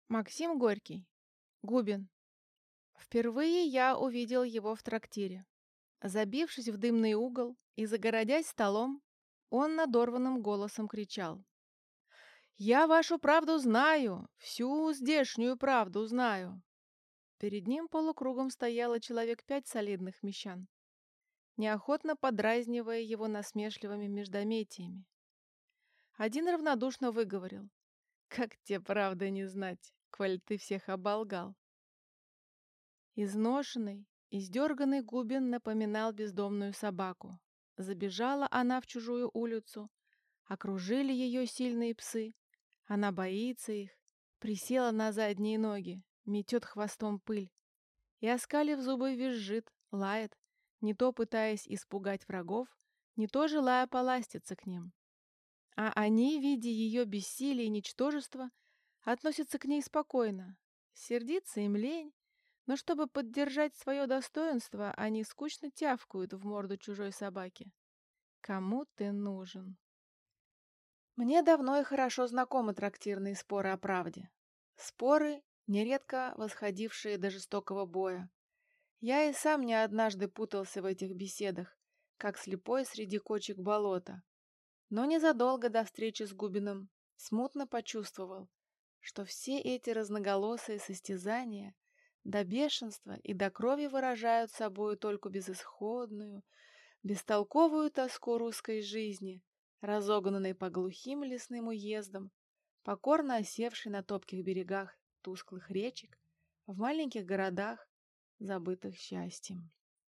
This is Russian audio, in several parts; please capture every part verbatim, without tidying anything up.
Максим Горький. Губин. Впервые я увидел его в трактире. Забившись в дымный угол и загородясь столом, он надорванным голосом кричал: «Я вашу правду знаю, всю здешнюю правду знаю!» Перед ним полукругом стояло человек пять солидных мещан, неохотно подразнивая его насмешливыми междометиями. Один равнодушно выговорил: «Как тебе правды не знать, коль ты всех оболгал?» Изношенный, издерганный Губин напоминал бездомную собаку. Забежала она в чужую улицу, окружили ее сильные псы. Она боится их, присела на задние ноги, метет хвостом пыль и, оскалив зубы, визжит, лает, не то пытаясь испугать врагов, не то желая поластиться к ним. А они, видя ее бессилие и ничтожество, относятся к ней спокойно. Сердиться им лень, но чтобы поддержать свое достоинство, они скучно тявкают в морду чужой собаки. Кому ты нужен? Мне давно и хорошо знакомы трактирные споры о правде. Споры, нередко восходившие до жестокого боя. Я и сам не однажды путался в этих беседах, как слепой среди кочек болота. Но незадолго до встречи с Губиным смутно почувствовал, что все эти разноголосые состязания до бешенства и до крови выражают собою только безысходную, бестолковую тоску русской жизни, разогнанной по глухим лесным уездам, покорно осевшей на топких берегах тусклых речек, в маленьких городах, забытых счастьем.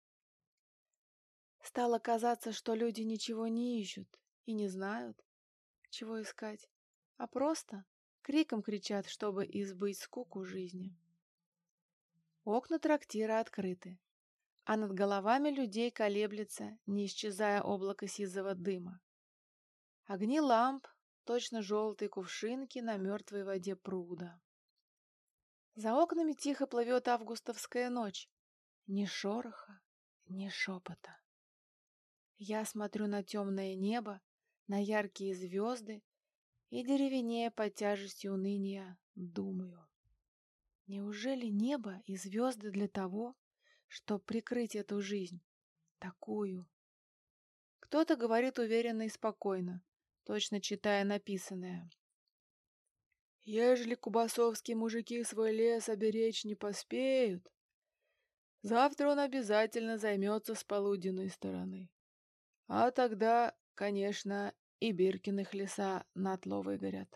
Стало казаться, что люди ничего не ищут и не знают, чего искать, а просто криком кричат, чтобы избыть скуку жизни. Окна трактира открыты, а над головами людей колеблется, не исчезая облако сизого дыма. Огни ламп, точно желтые кувшинки на мертвой воде пруда. За окнами тихо плывет августовская ночь. Ни шороха, ни шепота. Я смотрю на темное небо, на яркие звезды и, деревенея под тяжестью уныния, думаю. Неужели небо и звезды для того, чтобы прикрыть эту жизнь, такую? Кто-то говорит уверенно и спокойно, точно читая написанное. Ежели кубасовские мужики свой лес оберечь не поспеют, завтра он обязательно займется с полуденной стороны. А тогда, конечно, и Биркиных леса на тло выгорят.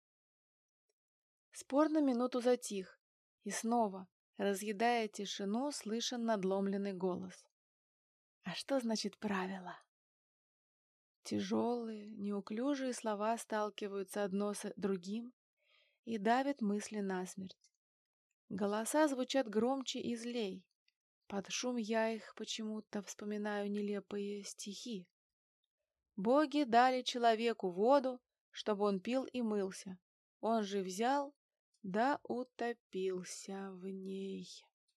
Спор на минуту затих, и снова, разъедая тишину, слышен надломленный голос. А что значит правило? Тяжелые, неуклюжие слова сталкиваются одно с другим и давят мысли насмерть. Голоса звучат громче и злей. Под шум я их почему-то вспоминаю нелепые стихи. Боги дали человеку воду, чтобы он пил и мылся. Он же взял, да утопился в ней.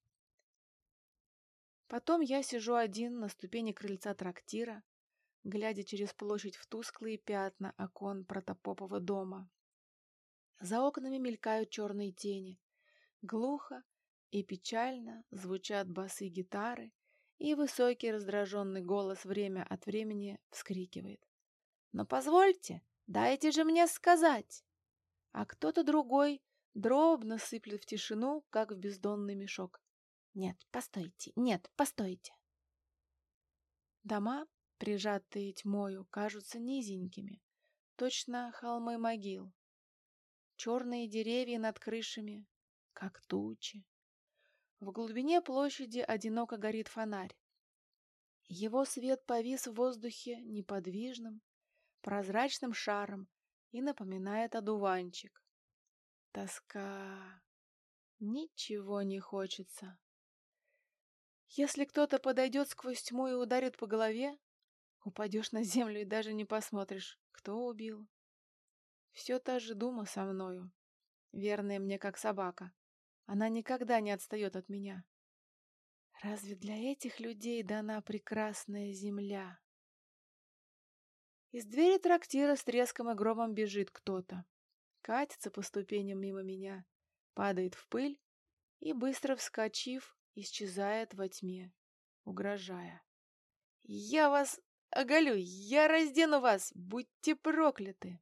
Потом я сижу один на ступени крыльца трактира, глядя через площадь в тусклые пятна окон протопопова дома. За окнами мелькают черные тени. Глухо и печально звучат басы гитары, и высокий раздраженный голос время от времени вскрикивает. «Но позвольте, дайте же мне сказать!» А кто-то другой дробно сыплет в тишину, как в бездонный мешок. «Нет, постойте, нет, постойте!» Дома, прижатые тьмою, кажутся низенькими, точно холмы могил. Черные деревья над крышами, как тучи. В глубине площади одиноко горит фонарь. Его свет повис в воздухе неподвижным, прозрачным шаром и напоминает одуванчик. Тоска. Ничего не хочется. Если кто-то подойдет сквозь тьму и ударит по голове, упадешь на землю и даже не посмотришь, кто убил. Все та же дума со мною, верная мне как собака. Она никогда не отстает от меня. Разве для этих людей дана прекрасная земля? Из двери трактира с треском и громом бежит кто-то. Катится по ступеням мимо меня. падает в пыль и, быстро вскочив, исчезает во тьме, угрожая. «Я вас оголю! Я раздену вас! Будьте прокляты!»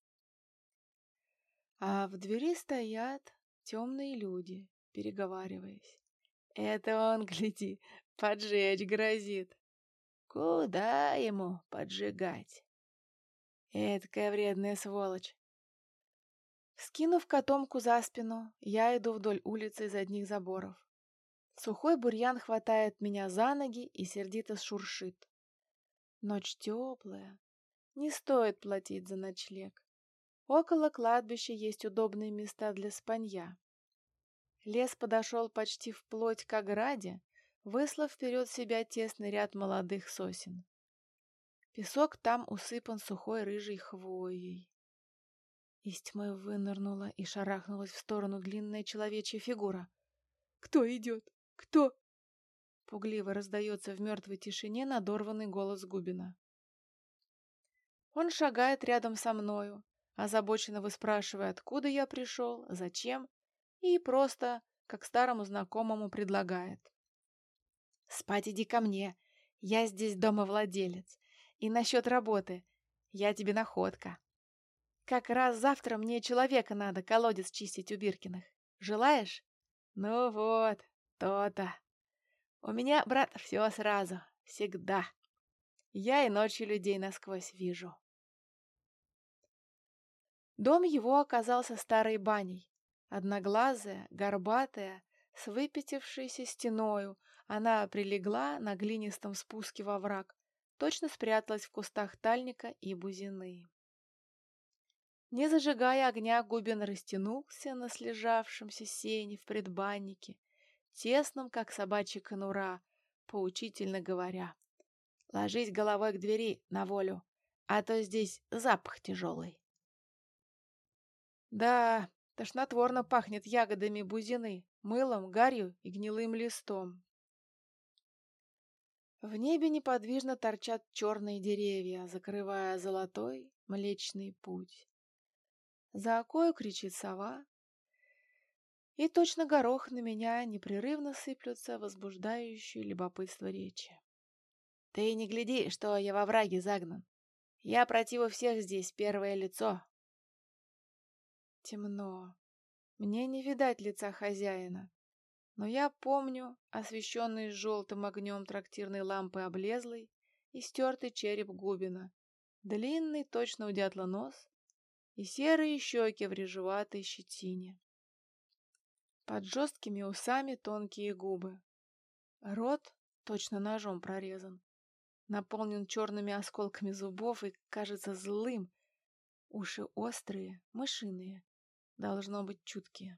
А в двери стоят темные люди, переговариваясь. «Это он, гляди, поджечь грозит!» «Куда ему поджигать?» «Эдакая вредная сволочь!» Скинув котомку за спину, я иду вдоль улицы из одних заборов. Сухой бурьян хватает меня за ноги и сердито шуршит. Ночь теплая, не стоит платить за ночлег. Около кладбища есть удобные места для спанья. Лес подошел почти вплоть к ограде, выслав вперед себя тесный ряд молодых сосен. Песок там усыпан сухой рыжей хвоей. Из тьмы вынырнула и шарахнулась в сторону длинная человечья фигура. «Кто идет? Кто?» Пугливо раздается в мертвой тишине надорванный голос Губина. Он шагает рядом со мною, озабоченно выспрашивая, откуда я пришел, зачем, и просто, как старому знакомому, предлагает. «Спать иди ко мне, я здесь домовладелец, и насчет работы, я тебе находка. Как раз завтра мне человека надо колодец чистить у Биркиных. Желаешь? Ну вот, то-то. У меня, брат, все сразу, всегда. Я и ночью людей насквозь вижу». Дом его оказался старой баней. Одноглазая, горбатая, с выпятившейся стеною, она прилегла на глинистом спуске во враг, точно спряталась в кустах тальника и бузины. Не зажигая огня, Губин растянулся на слежавшемся сене в предбаннике, тесном, как собачья конура, поучительно говоря: «Ложись головой к двери на волю, а то здесь запах тяжелый». Да, тошнотворно пахнет ягодами бузины, мылом, гарью и гнилым листом. В небе неподвижно торчат черные деревья, закрывая золотой Млечный Путь. За окою кричит сова, и точно горох на меня непрерывно сыплются возбуждающие любопытство речи. «Ты не гляди, что я во враге загнан. Я против всех здесь первое лицо». Темно. Мне не видать лица хозяина, но я помню освещенный желтым огнем трактирной лампы облезлый и стертый череп Губина, длинный, точно у дятла, нос и серые щеки в рыжеватой щетине. Под жесткими усами тонкие губы. Рот точно ножом прорезан, наполнен черными осколками зубов и кажется злым. Уши острые, мышиные, должно быть чуткие.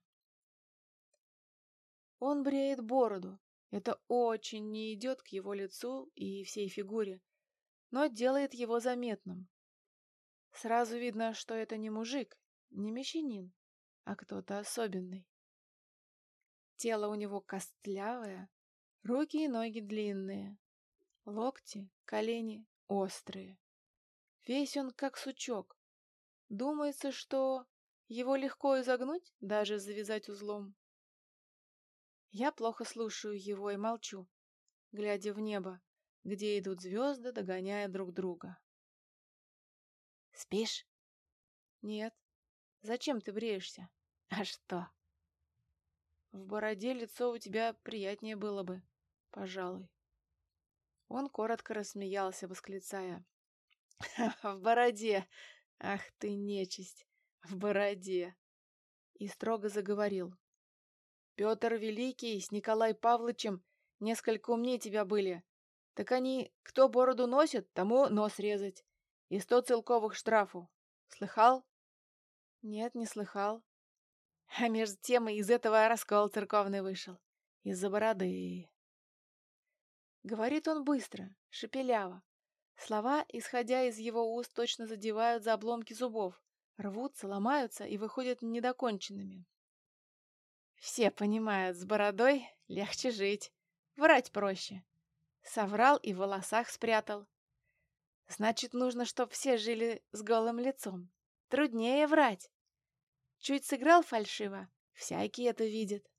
Он бреет бороду. Это очень не идет к его лицу и всей фигуре, но делает его заметным. Сразу видно, что это не мужик, не мещанин, а кто-то особенный. Тело у него костлявое, руки и ноги длинные, локти, колени острые. Весь он как сучок. Думается, что его легко изогнуть, даже завязать узлом. Я плохо слушаю его и молчу, глядя в небо, где идут звезды, догоняя друг друга. «Спишь?» «Нет. Зачем ты бреешься?» «А что?» «В бороде лицо у тебя приятнее было бы, пожалуй». Он коротко рассмеялся, восклицая: «В бороде! Ах ты, нечисть! В бороде!» И строго заговорил: «Петр Великий с Николай Павловичем несколько умнее тебя были. Так они, кто бороду носит, тому нос резать. И сто целковых штрафу. Слыхал?» «Нет, не слыхал». А между тем и из этого раскол церковный вышел. Из-за бороды. Говорит он быстро, шепеляво. Слова, исходя из его уст, точно задевают за обломки зубов, рвутся, ломаются и выходят недоконченными. Все понимают, с бородой легче жить, врать проще. Соврал и в волосах спрятал. Значит, нужно, чтоб все жили с голым лицом. Труднее врать. Чуть сыграл фальшиво, Всякий это видит.